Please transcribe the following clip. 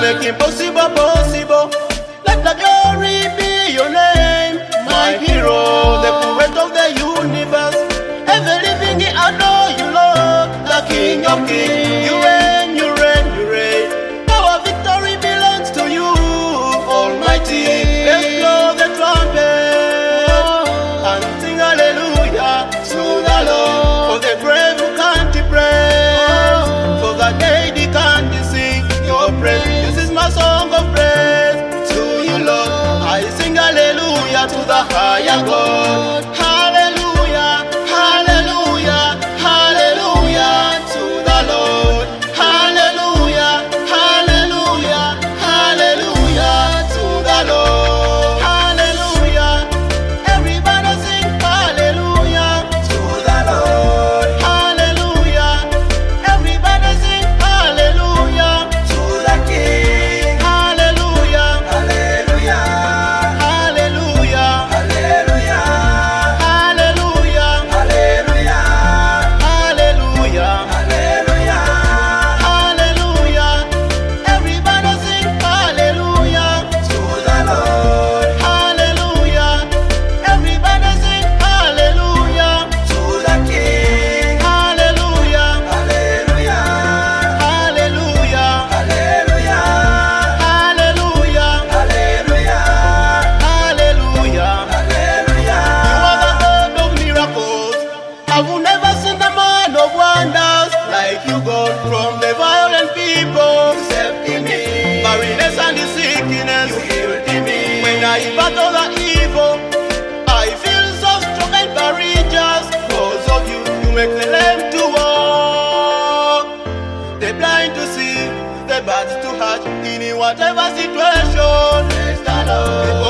make impossible possible. Let the glory be your name, my hero, the poet of the universe. Every living adore you, Lord, the King of Kings. You reign, you reign, you reign. Our victory belongs to you, Almighty. Let's blow the trumpet and sing hallelujah to the Lord. For the brave who can't praise, for the needy can't sing your praise. This is my song of praise to you, Lord. I sing hallelujah to the higher God. Hallelujah, hallelujah, hallelujah to the Lord. Hallelujah, hallelujah, hallelujah to the Lord. Hallelujah, everybody sing hallelujah to the Lord. Hallelujah, everybody sing hallelujah to the King. Hallelujah, hallelujah, hallelujah, hallelujah, hallelujah, hallelujah, hallelujah, hallelujah, hallelujah. Everybody sing hallelujah to the Lord. Hallelujah, everybody sing hallelujah to the King. Hallelujah, hallelujah, hallelujah, hallelujah, hallelujah, hallelujah, hallelujah, hallelujah. You are the God of miracles. I've never seen the man of wonders like you, God. From the violent people, you saved me. Barrenness and the sickness, you healed me. When I battle the evil, I feel so strong and courageous. Because of you, you make the lame to walk, the blind to see, the birds to hatch. In whatever situation, praise the Lord.